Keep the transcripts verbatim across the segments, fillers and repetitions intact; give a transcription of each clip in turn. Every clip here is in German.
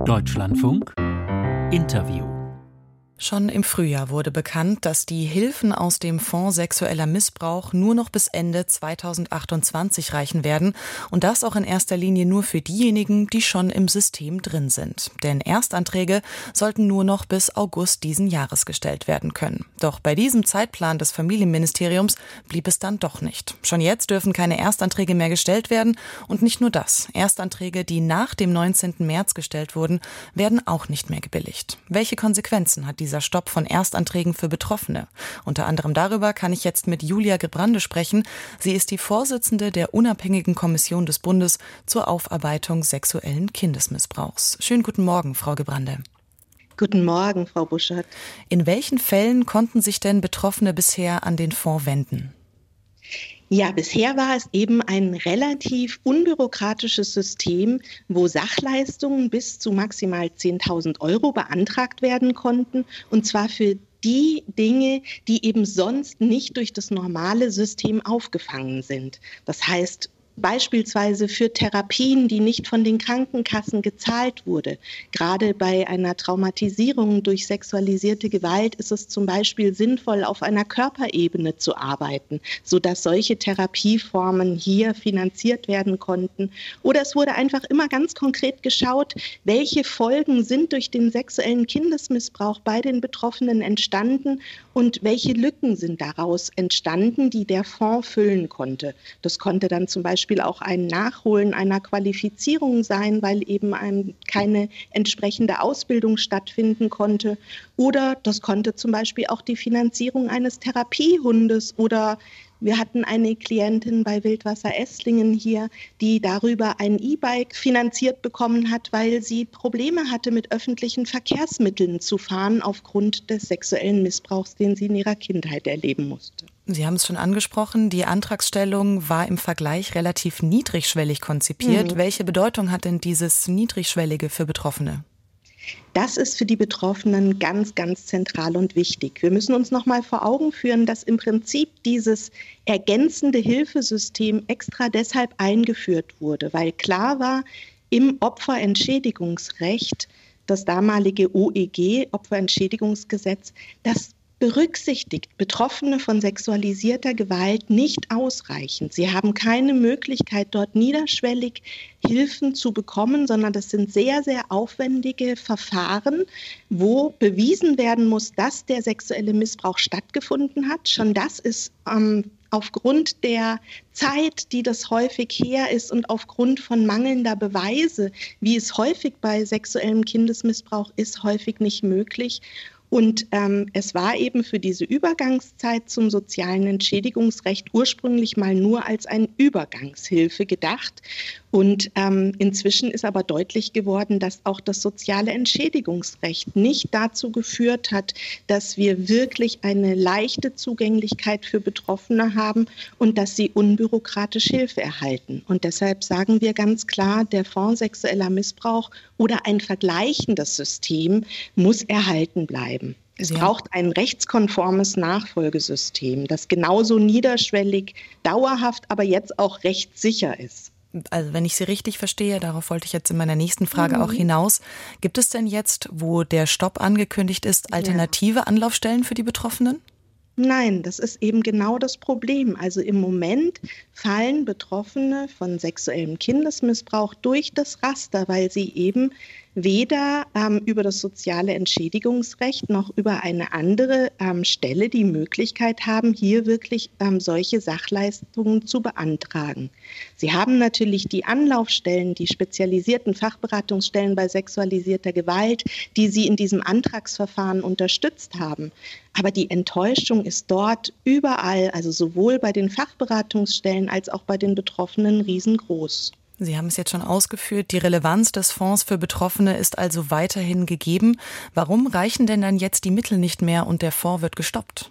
Deutschlandfunk Interview. Schon im Frühjahr wurde bekannt, dass die Hilfen aus dem Fonds Sexueller Missbrauch nur noch bis Ende zweitausendachtundzwanzig reichen werden und das auch in erster Linie nur für diejenigen, die schon im System drin sind. Denn Erstanträge sollten nur noch bis August diesen Jahres gestellt werden können. Doch bei diesem Zeitplan des Familienministeriums blieb es dann doch nicht. Schon jetzt dürfen keine Erstanträge mehr gestellt werden und nicht nur das. Erstanträge, die nach dem neunzehnten März gestellt wurden, werden auch nicht mehr gebilligt. Welche Konsequenzen hat dieser Stopp von Erstanträgen für Betroffene? Unter anderem darüber kann ich jetzt mit Julia Gebrande sprechen. Sie ist die Vorsitzende der unabhängigen Kommission des Bundes zur Aufarbeitung sexuellen Kindesmissbrauchs. Schönen guten Morgen, Frau Gebrande. Guten Morgen, Frau Buschert. In welchen Fällen konnten sich denn Betroffene bisher an den Fonds wenden? Ja, bisher war es eben ein relativ unbürokratisches System, wo Sachleistungen bis zu maximal zehntausend Euro beantragt werden konnten, und zwar für die Dinge, die eben sonst nicht durch das normale System aufgefangen sind. Das heißt, beispielsweise für Therapien, die nicht von den Krankenkassen gezahlt wurde. Gerade bei einer Traumatisierung durch sexualisierte Gewalt ist es zum Beispiel sinnvoll, auf einer Körperebene zu arbeiten, sodass solche Therapieformen hier finanziert werden konnten. Oder es wurde einfach immer ganz konkret geschaut, welche Folgen sind durch den sexuellen Kindesmissbrauch bei den Betroffenen entstanden und welche Lücken sind daraus entstanden, die der Fonds füllen konnte. Das konnte dann zum Beispiel auch ein Nachholen einer Qualifizierung sein, weil eben ein, keine entsprechende Ausbildung stattfinden konnte. Oder das konnte zum Beispiel auch die Finanzierung eines Therapiehundes oder wir hatten eine Klientin bei Wildwasser Esslingen hier, die darüber ein E-Bike finanziert bekommen hat, weil sie Probleme hatte, mit öffentlichen Verkehrsmitteln zu fahren aufgrund des sexuellen Missbrauchs, den sie in ihrer Kindheit erleben musste. Sie haben es schon angesprochen, die Antragstellung war im Vergleich relativ niedrigschwellig konzipiert. Mhm. Welche Bedeutung hat denn dieses Niedrigschwellige für Betroffene? Das ist für die Betroffenen ganz, ganz zentral und wichtig. Wir müssen uns noch mal vor Augen führen, dass im Prinzip dieses ergänzende Hilfesystem extra deshalb eingeführt wurde, weil klar war, im Opferentschädigungsrecht, das damalige O E G, Opferentschädigungsgesetz, das berücksichtigt Betroffene von sexualisierter Gewalt nicht ausreichend. Sie haben keine Möglichkeit, dort niederschwellig Hilfen zu bekommen, sondern das sind sehr, sehr aufwendige Verfahren, wo bewiesen werden muss, dass der sexuelle Missbrauch stattgefunden hat. Schon das ist ähm, aufgrund der Zeit, die das häufig her ist und aufgrund von mangelnder Beweise, wie es häufig bei sexuellem Kindesmissbrauch ist, häufig nicht möglich. Und ähm, es war eben für diese Übergangszeit zum sozialen Entschädigungsrecht ursprünglich mal nur als eine Übergangshilfe gedacht. Und ähm, inzwischen ist aber deutlich geworden, dass auch das soziale Entschädigungsrecht nicht dazu geführt hat, dass wir wirklich eine leichte Zugänglichkeit für Betroffene haben und dass sie unbürokratisch Hilfe erhalten. Und deshalb sagen wir ganz klar, der Fonds Sexueller Missbrauch oder ein vergleichendes System muss erhalten bleiben. Es ja. braucht ein rechtskonformes Nachfolgesystem, das genauso niederschwellig, dauerhaft, aber jetzt auch rechtssicher ist. Also wenn ich Sie richtig verstehe, darauf wollte ich jetzt in meiner nächsten Frage mhm. auch hinaus, gibt es denn jetzt, wo der Stopp angekündigt ist, alternative ja. Anlaufstellen für die Betroffenen? Nein, das ist eben genau das Problem. Also im Moment fallen Betroffene von sexuellem Kindesmissbrauch durch das Raster, weil sie eben weder ähm, über das soziale Entschädigungsrecht noch über eine andere ähm, Stelle die Möglichkeit haben, hier wirklich ähm, solche Sachleistungen zu beantragen. Sie haben natürlich die Anlaufstellen, die spezialisierten Fachberatungsstellen bei sexualisierter Gewalt, die Sie in diesem Antragsverfahren unterstützt haben. Aber die Enttäuschung ist dort überall, also sowohl bei den Fachberatungsstellen als auch bei den Betroffenen, riesengroß. Sie haben es jetzt schon ausgeführt, die Relevanz des Fonds für Betroffene ist also weiterhin gegeben. Warum reichen denn dann jetzt die Mittel nicht mehr und der Fonds wird gestoppt?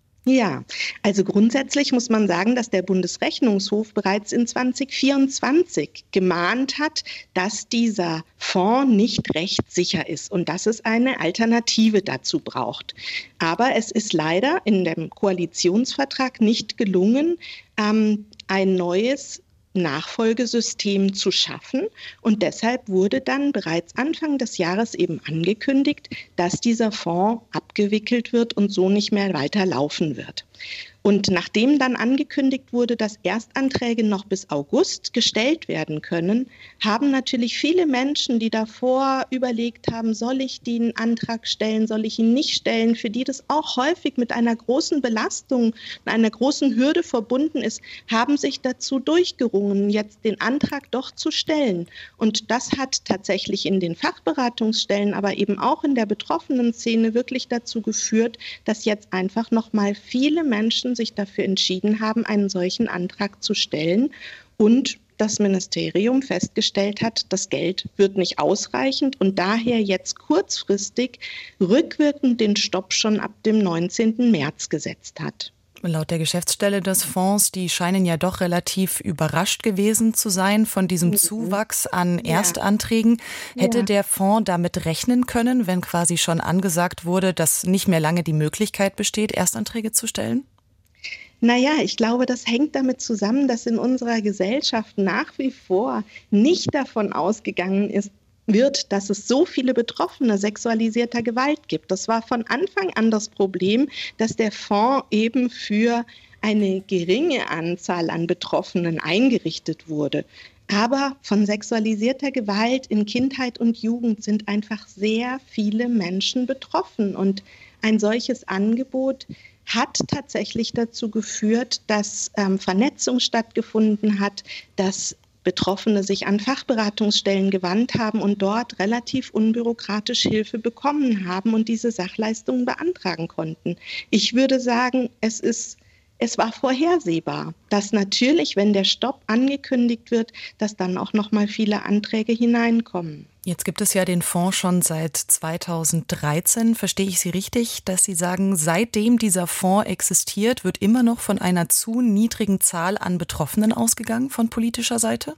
Ja, also grundsätzlich muss man sagen, dass der Bundesrechnungshof bereits in zwanzig vierundzwanzig gemahnt hat, dass dieser Fonds nicht rechtssicher ist und dass es eine Alternative dazu braucht. Aber es ist leider in dem Koalitionsvertrag nicht gelungen, ähm, ein neues Nachfolgesystem zu schaffen. Und deshalb wurde dann bereits Anfang des Jahres eben angekündigt, dass dieser Fonds abgewickelt wird und so nicht mehr weiter laufen wird. Und nachdem dann angekündigt wurde, dass Erstanträge noch bis August gestellt werden können, haben natürlich viele Menschen, die davor überlegt haben, soll ich den Antrag stellen, soll ich ihn nicht stellen, für die das auch häufig mit einer großen Belastung, einer großen Hürde verbunden ist, haben sich dazu durchgerungen, jetzt den Antrag doch zu stellen. Und das hat tatsächlich in den Fachberatungsstellen, aber eben auch in der betroffenen Szene wirklich dazu geführt, dass jetzt einfach noch mal viele Menschen sich dafür entschieden haben, einen solchen Antrag zu stellen und das Ministerium festgestellt hat, das Geld wird nicht ausreichend und daher jetzt kurzfristig rückwirkend den Stopp schon ab dem neunzehnten März gesetzt hat. Laut der Geschäftsstelle des Fonds, die scheinen ja doch relativ überrascht gewesen zu sein von diesem mhm. Zuwachs an ja. Erstanträgen. Hätte ja. der Fonds damit rechnen können, wenn quasi schon angesagt wurde, dass nicht mehr lange die Möglichkeit besteht, Erstanträge zu stellen? Naja, ich glaube, das hängt damit zusammen, dass in unserer Gesellschaft nach wie vor nicht davon ausgegangen ist, wird, dass es so viele Betroffene sexualisierter Gewalt gibt. Das war von Anfang an das Problem, dass der Fonds eben für eine geringe Anzahl an Betroffenen eingerichtet wurde. Aber von sexualisierter Gewalt in Kindheit und Jugend sind einfach sehr viele Menschen betroffen. Und ein solches Angebot hat tatsächlich dazu geführt, dass ähm, Vernetzung stattgefunden hat, dass Betroffene sich an Fachberatungsstellen gewandt haben und dort relativ unbürokratisch Hilfe bekommen haben und diese Sachleistungen beantragen konnten. Ich würde sagen, es ist Es war vorhersehbar, dass natürlich, wenn der Stopp angekündigt wird, dass dann auch noch mal viele Anträge hineinkommen. Jetzt gibt es ja den Fonds schon seit zweitausenddreizehn. Verstehe ich Sie richtig, dass Sie sagen, seitdem dieser Fonds existiert, wird immer noch von einer zu niedrigen Zahl an Betroffenen ausgegangen von politischer Seite?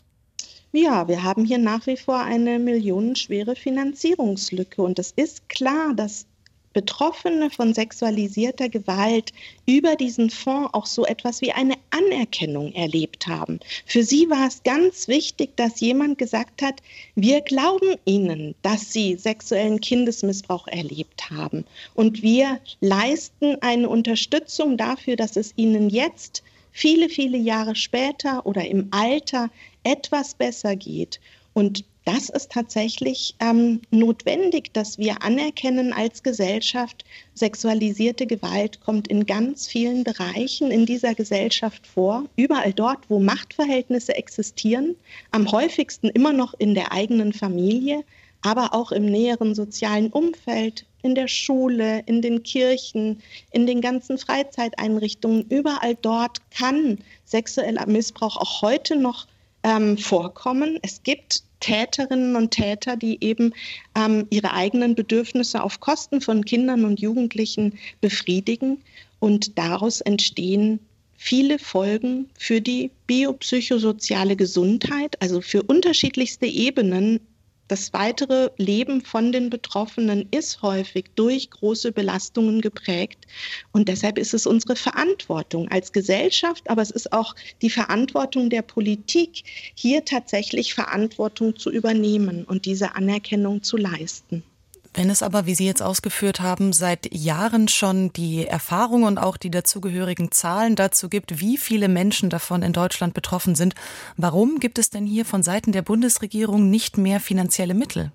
Ja, wir haben hier nach wie vor eine millionenschwere Finanzierungslücke. Und es ist klar, dass Betroffene von sexualisierter Gewalt über diesen Fonds auch so etwas wie eine Anerkennung erlebt haben. Für sie war es ganz wichtig, dass jemand gesagt hat, wir glauben Ihnen, dass Sie sexuellen Kindesmissbrauch erlebt haben. Und wir leisten eine Unterstützung dafür, dass es Ihnen jetzt, viele, viele Jahre später oder im Alter, etwas besser geht. Und das ist tatsächlich ähm, notwendig, dass wir anerkennen als Gesellschaft, sexualisierte Gewalt kommt in ganz vielen Bereichen in dieser Gesellschaft vor. Überall dort, wo Machtverhältnisse existieren, am häufigsten immer noch in der eigenen Familie, aber auch im näheren sozialen Umfeld, in der Schule, in den Kirchen, in den ganzen Freizeiteinrichtungen. Überall dort kann sexueller Missbrauch auch heute noch ähm, vorkommen. Es gibt Täterinnen und Täter, die eben ähm, ihre eigenen Bedürfnisse auf Kosten von Kindern und Jugendlichen befriedigen. Und daraus entstehen viele Folgen für die biopsychosoziale Gesundheit, also für unterschiedlichste Ebenen. Das weitere Leben von den Betroffenen ist häufig durch große Belastungen geprägt. Und deshalb ist es unsere Verantwortung als Gesellschaft, aber es ist auch die Verantwortung der Politik, hier tatsächlich Verantwortung zu übernehmen und diese Anerkennung zu leisten. Wenn es aber, wie Sie jetzt ausgeführt haben, seit Jahren schon die Erfahrung und auch die dazugehörigen Zahlen dazu gibt, wie viele Menschen davon in Deutschland betroffen sind, warum gibt es denn hier von Seiten der Bundesregierung nicht mehr finanzielle Mittel?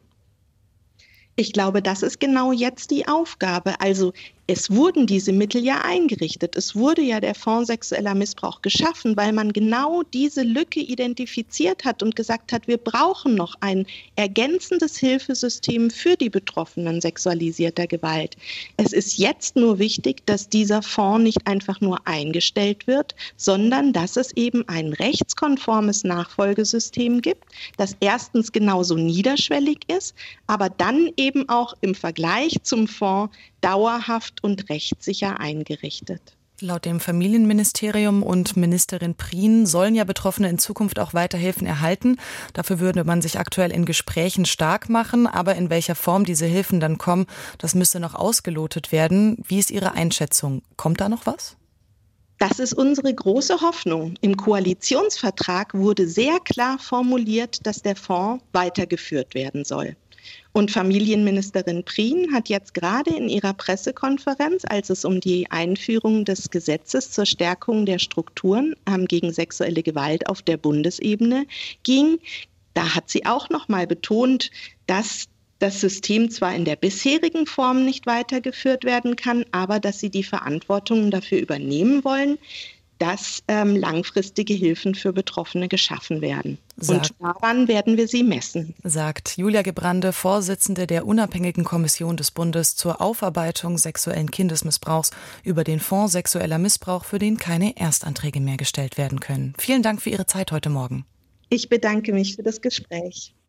Ich glaube, das ist genau jetzt die Aufgabe. Also es wurden diese Mittel ja eingerichtet. Es wurde ja der Fonds sexueller Missbrauch geschaffen, weil man genau diese Lücke identifiziert hat und gesagt hat, wir brauchen noch ein ergänzendes Hilfesystem für die Betroffenen sexualisierter Gewalt. Es ist jetzt nur wichtig, dass dieser Fonds nicht einfach nur eingestellt wird, sondern dass es eben ein rechtskonformes Nachfolgesystem gibt, das erstens genauso niederschwellig ist, aber dann eben auch im Vergleich zum Fonds dauerhaft und rechtssicher eingerichtet. Laut dem Familienministerium und Ministerin Prien sollen ja Betroffene in Zukunft auch weiter Hilfen erhalten. Dafür würde man sich aktuell in Gesprächen stark machen. Aber in welcher Form diese Hilfen dann kommen, das müsste noch ausgelotet werden. Wie ist Ihre Einschätzung? Kommt da noch was? Das ist unsere große Hoffnung. Im Koalitionsvertrag wurde sehr klar formuliert, dass der Fonds weitergeführt werden soll. Und Familienministerin Prien hat jetzt gerade in ihrer Pressekonferenz, als es um die Einführung des Gesetzes zur Stärkung der Strukturen ähm, gegen sexuelle Gewalt auf der Bundesebene ging, da hat sie auch noch mal betont, dass das System zwar in der bisherigen Form nicht weitergeführt werden kann, aber dass sie die Verantwortung dafür übernehmen wollen, dass ähm, langfristige Hilfen für Betroffene geschaffen werden. Sagt, und daran werden wir sie messen. Sagt Julia Gebrande, Vorsitzende der unabhängigen Kommission des Bundes zur Aufarbeitung sexuellen Kindesmissbrauchs über den Fonds Sexueller Missbrauch, für den keine Erstanträge mehr gestellt werden können. Vielen Dank für Ihre Zeit heute Morgen. Ich bedanke mich für das Gespräch.